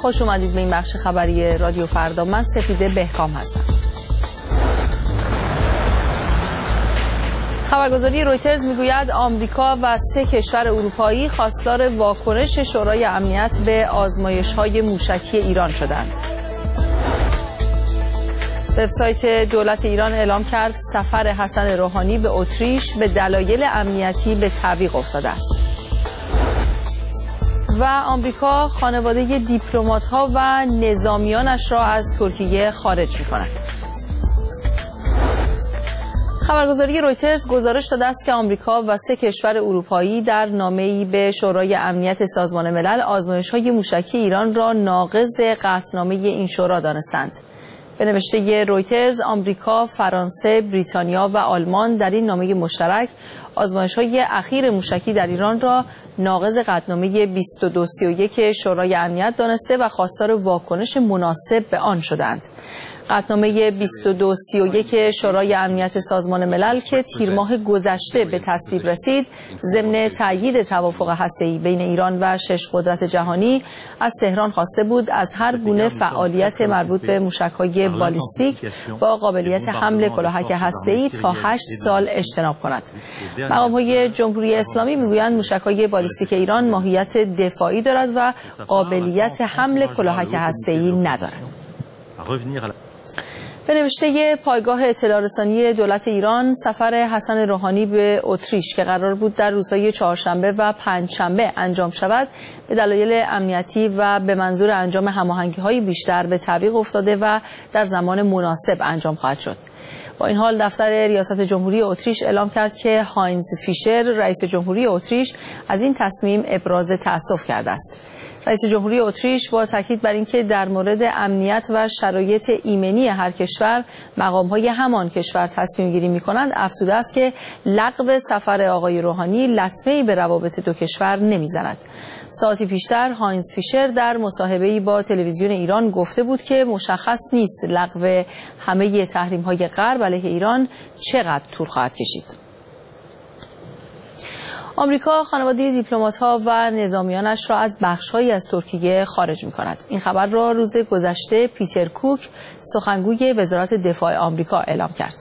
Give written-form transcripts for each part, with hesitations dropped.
خوش اومدید به این بخش خبری رادیو فردا. من سپیده بهکام هستم. خبرگزاری رویترز میگوید آمریکا و 3 کشور اروپایی خواستار واکنش شورای امنیت به آزمایش‌های موشکی ایران شدند. وبسایت دولت ایران اعلام کرد سفر حسن روحانی به اتریش به دلایل امنیتی به تعویق افتاده است. و آمریکا خانواده دیپلمات‌ها و نظامیانش را از ترکیه خارج می‌کند. خبرگزاری رویترز گزارش داده است که آمریکا و 3 کشور اروپایی در نامه‌ای به شورای امنیت سازمان ملل آزمایش‌های موشکی ایران را ناقض قطعنامه این شورا دانستند. به نوشته رویترز، آمریکا، فرانسه، بریتانیا و آلمان در این نامه مشترک آزمایش‌های اخیر موشکی در ایران را ناقض قطعنامه 2231 شورای امنیت دانسته و خواستار واکنش مناسب به آن شدند. قطعنامه 2231 شورای امنیت سازمان ملل که تیر ماه گذشته به تصویب رسید، ضمن تأیید توافق هسته‌ای بین ایران و 6 قدرت جهانی از تهران خواسته بود از هر گونه فعالیت مربوط به موشک‌های بالیستیک با قابلیت حمل کلاهک هسته‌ای تا 8 سال اجتناب کند. مقام‌های جمهوری اسلامی میگویند موشک‌های بالیستیک ایران ماهیت دفاعی دارد و قابلیت حمل کلاهک هسته‌ای ندارد. به نوشته پایگاه اطلاع رسانی دولت ایران، سفر حسن روحانی به اتریش که قرار بود در روزهای چهارشنبه و پنجشنبه انجام شود، به دلایل امنیتی و به منظور انجام هماهنگی‌های بیشتر به تعویق افتاده و در زمان مناسب انجام خواهد شد. با این حال دفتر ریاست جمهوری اتریش اعلام کرد که هاینز فیشر، رئیس جمهوری اتریش، از این تصمیم ابراز تأسف کرده است. رئیس جمهوری اتریش با تاکید بر اینکه در مورد امنیت و شرایط ایمنی هر کشور مقام‌های همان کشور تصمیم گیری می‌کنند، افزوده است که لغو سفر آقای روحانی لطمه‌ای به روابط دو کشور نمی‌زند. ساعتی پیشتر هاینز فیشر در مصاحبه‌ای با تلویزیون ایران گفته بود که مشخص نیست لغو همه تحریم‌های غرب علیه ایران چقدر طول خواهد کشید. آمریکا خانواده دیپلمات‌ها و نظامیانش را از بخش‌هایی از ترکیه خارج می‌کند. این خبر را روز گذشته پیتر کوک، سخنگوی وزارت دفاع آمریکا، اعلام کرد.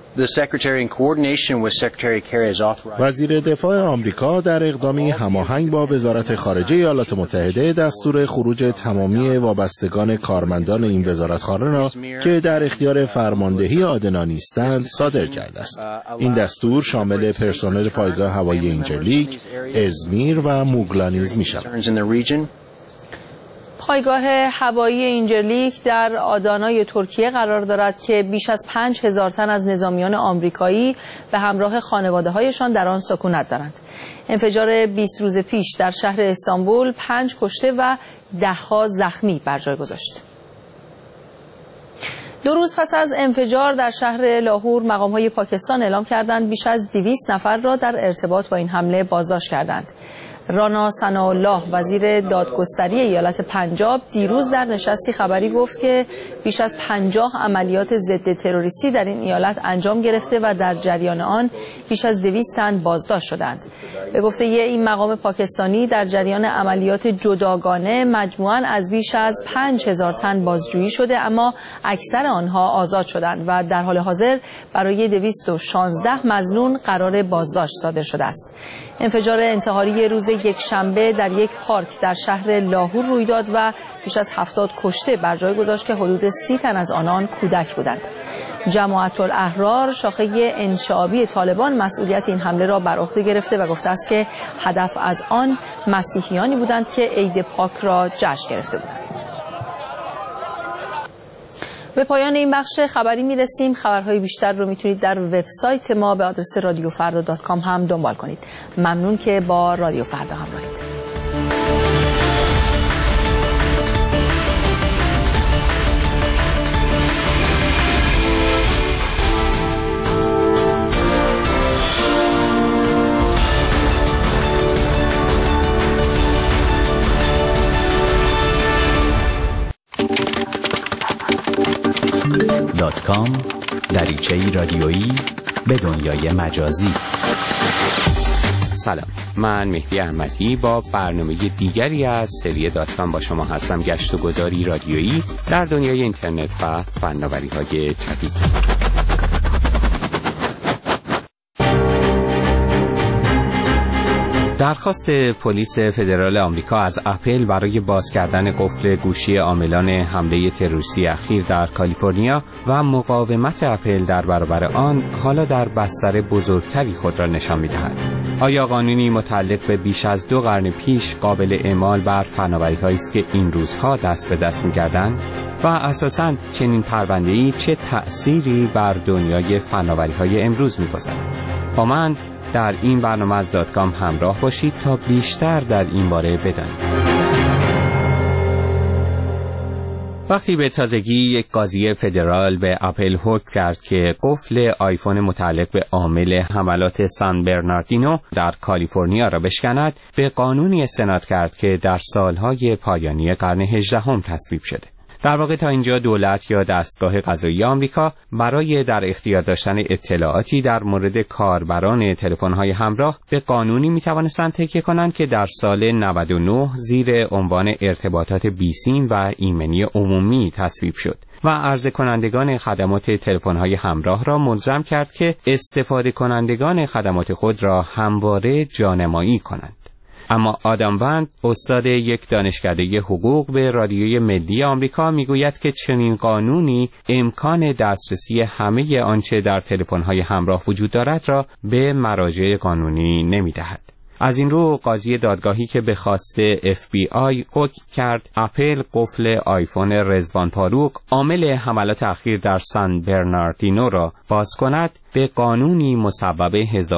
وزیر دفاع آمریکا در اقدامی هماهنگ با وزارت خارجه ایالات متحده دستور خروج تمامی وابستگان کارمندان این وزارتخانه را که در اختیار فرماندهی آدنا نیستند صادر کرده است. این دستور شامل پرسنل پایگاه هوایی اینجرلیک، ازمیر و موگلا نیز می‌شود. پایگاه هوایی اینجرلیک در آدانای ترکیه قرار دارد که بیش از 5000 تن از نظامیان آمریکایی به همراه خانواده‌هایشان در آن سکونت دارند. انفجار 20 روز پیش در شهر استانبول 5 کشته و 10 زخمی بر جای گذاشت. 2 روز پس از انفجار در شهر لاهور، مقام‌های پاکستان اعلام کردند بیش از 200 نفر را در ارتباط با این حمله بازداشت کردند. رانا ثناءالله، وزیر دادگستری ایالت پنجاب، دیروز در نشستی خبری گفت که بیش از 50 عملیات ضد تروریستی در این ایالت انجام گرفته و در جریان آن بیش از 200 تن بازداشت شدند. به گفته این مقام پاکستانی، در جریان عملیات جداگانه مجموعاً از بیش از 5000 تن بازجویی شده، اما اکثر آنها آزاد شدند و در حال حاضر برای 216 مظنون قرار بازداشت صادر شده است. انفجار انتحاری روز یکشنبه در یک پارک در شهر لاهور روی داد و بیش از 70 کشته بر جای گذاشت که حدود 30 تن از آنان کودک بودند. جماعت الاحرار، شاخه انشعابی طالبان، مسئولیت این حمله را بر عهده گرفته و گفته است که هدف از آن مسیحیانی بودند که عید پاک را جشن گرفته بودند. به پایان این بخش خبری میرسیم. خبرهای بیشتر رو میتونید در وبسایت ما به آدرس radiofarda.com هم دنبال کنید. ممنون که با رادیو فردا همراهید. .com دریچه‌ای رادیویی به دنیای مجازی. سلام، من مهدی احمدی با برنامه دیگری از سری داتکام با شما هستم. گشت و گذاری رادیویی در دنیای اینترنت و فناوری‌های جدید. درخواست پلیس فدرال آمریکا از اپل برای باز کردن قفل گوشی عاملان حمله تروریستی اخیر در کالیفرنیا و مقاومت اپل در برابر آن حالا در بستر بزرگتری خود را نشان می‌دهد. آیا قانونی متعلق به بیش از 2 قرن پیش قابل اعمال بر فناوری‌هایی است که این روزها دست به دست می‌گردند؟ و اساساً چنین پرونده‌ای چه تأثیری بر دنیای فناوری‌های امروز می‌گذارد؟ با من در این برنامه از داتکام همراه باشید تا بیشتر در این باره بدانید. وقتی به تازگی یک قاضی فدرال به اپل حکم کرد که قفل آیفون متعلق به عامل حملات سان برناردینو در کالیفرنیا را بشکند، به قانونی استناد کرد که در سالهای پایانی قرن 18 تصویب شده. در واقع تا اینجا دولت یا دستگاه قضایی آمریکا برای در اختیار داشتن اطلاعاتی در مورد کاربران تلفن‌های همراه به قانونی می‌توانستند تکیه کنند که در سال 99 زیر عنوان ارتباطات بیسیم و ایمنی عمومی تصویب شد و عرضه کنندگان خدمات تلفن‌های همراه را ملزم کرد که استفاده کنندگان خدمات خود را همواره جانمایی کنند. اما آدم وند، استاد یک دانشکده حقوق، به رادیوی ملی آمریکا میگوید که چنین قانونی امکان دسترسی همه آنچه در تلفن‌های همراه وجود دارد را به مراجع قانونی نمی‌دهد. از این رو قاضی دادگاهی که به خواست FBI حکم کرد اپل قفل آیفون رضوان فاروق عامل حملات اخیر در سان برناردینو را باز کند، به قانونی مصوب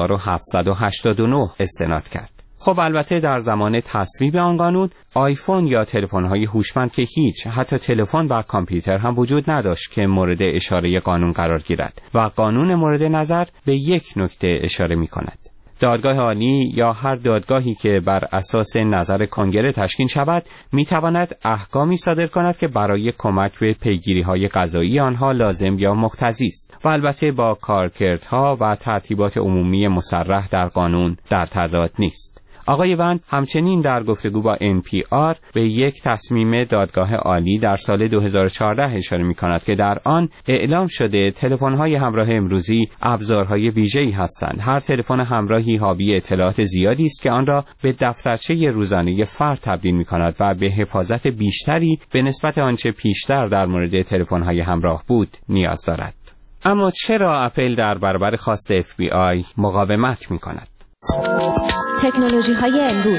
1789 استناد کرد. خب البته در زمان تصویب آن قانون آیفون یا تلفن‌های هوشمند که هیچ، حتی تلفن و کامپیوتر هم وجود نداشت که مورد اشاره قانون قرار گیرد و قانون مورد نظر به یک نکته اشاره می‌کند. دادگاه عالی یا هر دادگاهی که بر اساس نظر کنگره تشکیل شود می‌تواند احکامی صادر کند که برای کمک به پیگیری‌های قضایی آنها لازم یا مقتضی است و البته با کارکردها و ترتیبات عمومی مصرح در قانون در تضاد نیست. آقای وند همچنین در گفتگو با NPR به یک تصمیم دادگاه عالی در سال 2014 اشاره می‌کند که در آن اعلام شده تلفن‌های همراه امروزی ابزارهای ویژه‌ای هستند. هر تلفن همراهی حاوی اطلاعات زیادی است که آن را به دفترچه روزانه فرد تبدیل می‌کند و به حفاظت بیشتری به نسبت آنچه پیشتر در مورد تلفن‌های همراه بود نیاز دارد. اما چرا اپل در برابر خواست FBI مقاومت می‌کند؟ تکنولوژی‌های امروز.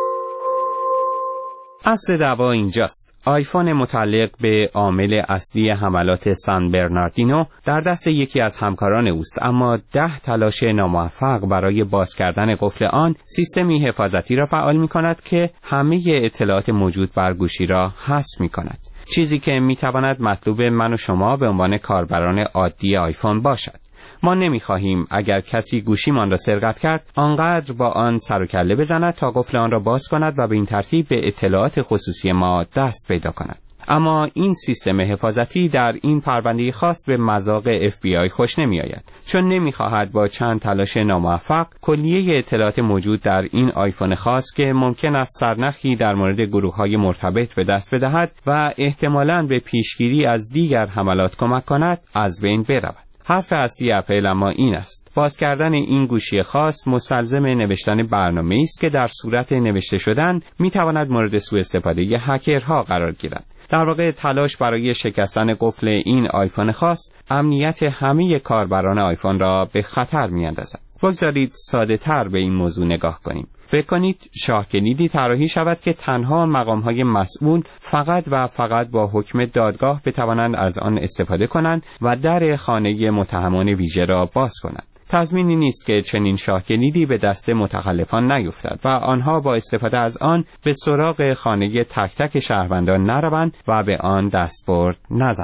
اصل دعوا اینجاست. آیفون متعلق به عامل اصلی حملات سان برناردینو در دست یکی از همکاران اوست، اما 10 تلاش ناموفق برای باز کردن قفل آن سیستمی حفاظتی را فعال می‌کند که همه اطلاعات موجود بر گوشی را حذف می‌کند. چیزی که می‌تواند مطلوب من و شما به عنوان کاربران عادی آیفون باشد. ما نمی‌خواهیم اگر کسی گوشیمان را سرقت کرد آنقدر با آن سر و کله بزند تا قفل آن را باز کند و به این ترتیب به اطلاعات خصوصی ما دست پیدا کند. اما این سیستم حفاظتی در این پرونده خاص به مذاق FBI خوش نمی‌آید، چون نمی‌خواهد با چند تلاش ناموفق کلیه اطلاعات موجود در این آیفون خاص که ممکن است سرنخی در مورد گروه‌های مرتبط به دست بدهد و احتمالاً به پیشگیری از دیگر حملات کمک کند از بین برود. حرف اصلی اپل اما این است: باز کردن این گوشی خاص مستلزم نوشتن برنامه‌ای است که در صورت نوشته شدن می‌تواند مورد سوء استفاده هکرها قرار گیرد. در واقع تلاش برای شکستن قفل این آیفون خاص امنیت همه کاربران آیفون را به خطر می‌اندازد. بگذارید ساده‌تر به این موضوع نگاه کنیم. فکر کنید شاه کلیدی طراحی شود که تنها مقام‌های مسئول فقط و فقط با حکم دادگاه بتوانند از آن استفاده کنند و در خانه متهمان ویژه را باز کنند. تضمینی نیست که چنین شاه کلیدی به دست متخلفان نیفتد و آنها با استفاده از آن به سراغ خانه تک تک شهروندان نروند و به آن دستبرد نزنند.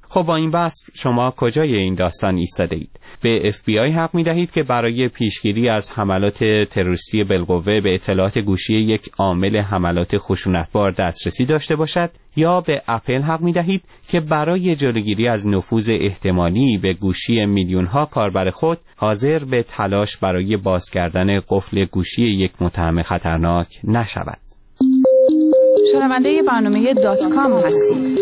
خب با این بحث شما کجای این داستان ایستاده اید؟ به FBI حق می‌دهید که برای پیشگیری از حملات تروریستی بالقوه به اطلاعات گوشی یک عامل حملات خشونتبار دسترسی داشته باشد، یا به اپل حق می‌دهید که برای جلوگیری از نفوذ احتمالی به گوشی میلیون‌ها کاربر خود حاضر به تلاش برای باز کردن قفل گوشی یک متهم خطرناک نشود؟ شنونده برنامه .com هستید.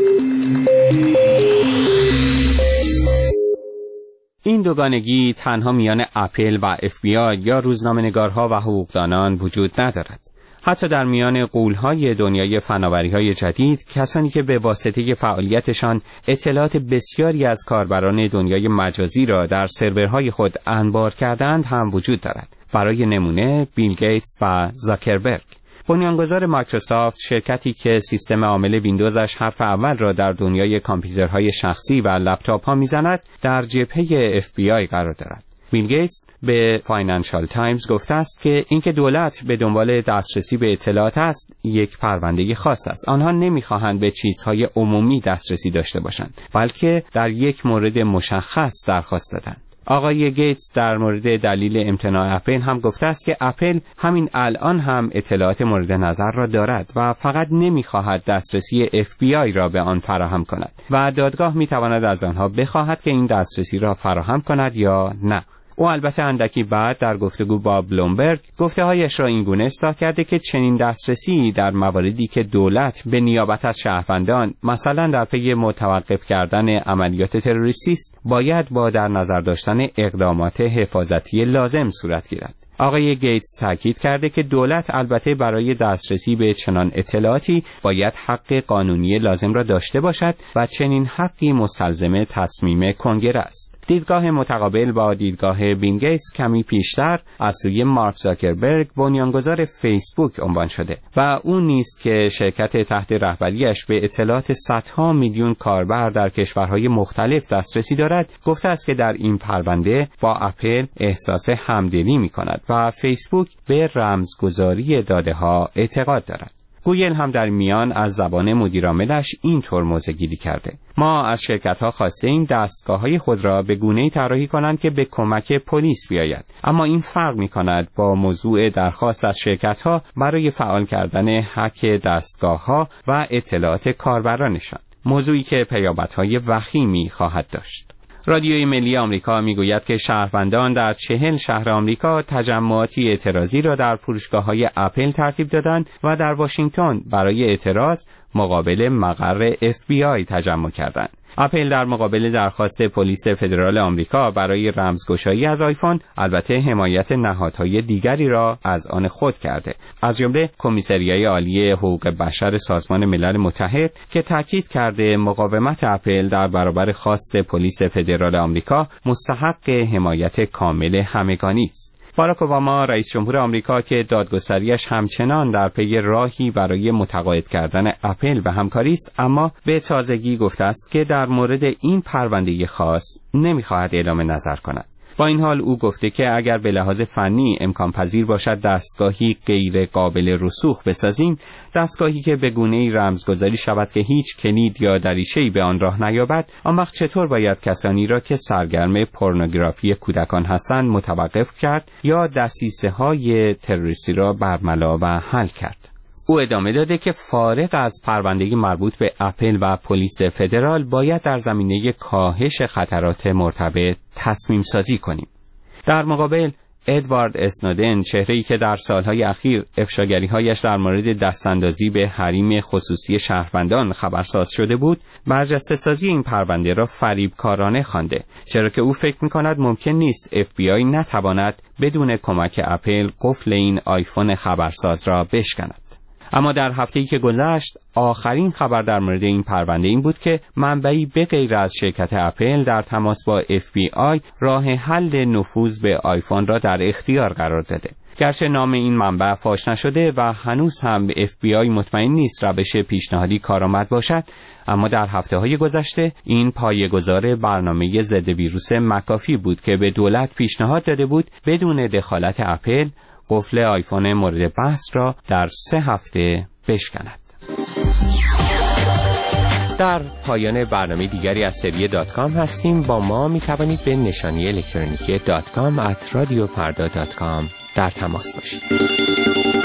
این دوگانگی تنها میان اپل و FBI یا روزنامه‌نگارها و حقوقدانان وجود ندارد. حتی در میان غول‌های دنیای فناوری‌های جدید، کسانی که به واسطه فعالیتشان اطلاعات بسیاری از کاربران دنیای مجازی را در سرورهای خود انبار کردند هم وجود دارد. برای نمونه بیل گیتس و زاکربرگ. بنیانگذار مایکروسافت، شرکتی که سیستم عامل ویندوزش حرف اول را در دنیای کامپیوترهای شخصی و لپتاپ‌ها می‌زند، در جبهه FBI قرار دارد. بیل گیتس به فاینانشال تایمز گفته است که اینکه دولت به دنبال دسترسی به اطلاعات است یک پرونده خاص است. آنها نمی‌خواهند به چیزهای عمومی دسترسی داشته باشند، بلکه در یک مورد مشخص درخواست دادند. آقای گیتس در مورد دلیل امتناع اپل هم گفته است که اپل همین الان هم اطلاعات مورد نظر را دارد و فقط نمی‌خواهد دسترسی FBI را به آن فراهم کند و دادگاه می‌تواند از آنها بخواهد که این دسترسی را فراهم کند یا نه. او البته اندکی بعد در گفتگو با بلومبرگ گفته‌هایش را اینگونه اصلاح کرده که چنین دسترسی در مواردی که دولت به نیابت از شهروندان، مثلا در پی متوقف کردن عملیات تروریستی است، باید با در نظر داشتن اقدامات حفاظتی لازم صورت گیرد. آقای گیتس تاکید کرده که دولت البته برای دسترسی به چنان اطلاعاتی باید حق قانونی لازم را داشته باشد و چنین حقی مستلزم تصمیم کنگره است. دیدگاه متقابل با دیدگاه بیل گیتس کمی پیشتر از سوی مارک زاکربرگ، بنیانگذار فیسبوک، عنوان شده و او نیست که شرکت تحت رهبریش به اطلاعات صدها میلیون کاربر در کشورهای مختلف دسترسی دارد، گفته است که در این پرونده با اپل احساس همدلی می‌کند و فیسبوک به رمزگذاری داده‌ها اعتقاد دارد. گوگل هم در میان از زبان مدیرعاملش اینطور موضع‌گیری کرده: ما از شرکت‌ها خواستیم دستگاه‌های خود را به گونه‌ای طراحی کنند که به کمک پلیس بیاید، اما این فرق می‌کند با موضوع درخواست از شرکت‌ها برای فعال کردن هک دستگاه‌ها و اطلاعات کاربرانشان، موضوعی که پیامدهای وخیمی خواهد داشت. رادیوی ملی آمریکا میگوید که شهروندان در 40 شهر آمریکا تجمعاتی اعتراضی را در فروشگاه‌های اپل ترتیب دادند و در واشنگتن برای اعتراض مقابل مقر FBI تجمع کردند. اپل در مقابل درخواست پلیس فدرال آمریکا برای رمزگشایی از آیفون البته حمایت نهادهای دیگری را از آن خود کرده، از جمله کمیسریای عالی حقوق بشر سازمان ملل متحد که تاکید کرده مقاومت اپل در برابر خواست پلیس فدرال آمریکا مستحق حمایت کامل همگانی است. باراک اوباما رئیس جمهور آمریکا که دادگستریش همچنان در پی راهی برای متقاعد کردن اپل به همکاری است، اما به تازگی گفته است که در مورد این پرونده خاص نمی‌خواهد اعلام نظر کند. با این حال او گفته که اگر به لحاظ فنی امکان پذیر باشد دستگاهی غیر قابل رسوخ بسازیم، دستگاهی که به گونه‌ای رمزگذاری شود که هیچ کلید یا دریچه‌ای به آن راه نیابد، آن وقت چطور باید کسانی را که سرگرم پورنوگرافی کودکان هستند متوقف کرد یا دسیسه‌های تروریستی را برملا و حل کرد؟ او ادامه داده که فارغ از پرونده مربوط به اپل و پلیس فدرال باید در زمینه کاهش خطرات مرتبط تصمیم سازی کنیم. در مقابل ادوارد اسنودن، چهره‌ای که در سالهای اخیر افشاگری‌هایش در مورد دستاندازی به حریم خصوصی شهروندان خبرساز شده بود، برجسته‌سازی این پرونده را فریبکارانه خوانده، چرا که او فکر می‌کند ممکن نیست FBI نتواند بدون کمک اپل قفل این آیفون خبرساز را بشکند. اما در هفته‌ای که گذشت آخرین خبر در مورد این پرونده این بود که منبعی به غیر از شرکت اپل در تماس با FBI راه حل نفوذ به آیفون را در اختیار قرار داده. گرچه نام این منبع فاش نشده و هنوز هم FBI مطمئن نیست روش پیشنهادی کارآمد باشد، اما در هفته‌های گذشته این پایه‌گذار برنامه ضد ویروس مکافی بود که به دولت پیشنهاد داده بود بدون دخالت اپل قفل آیفون مورد بحث را در 3 هفته بشکند. در پایان برنامه دیگری از سری .com هستیم. با ما می توانید به نشانی الکترونیکی .com @radiofarda.com در تماس باشید.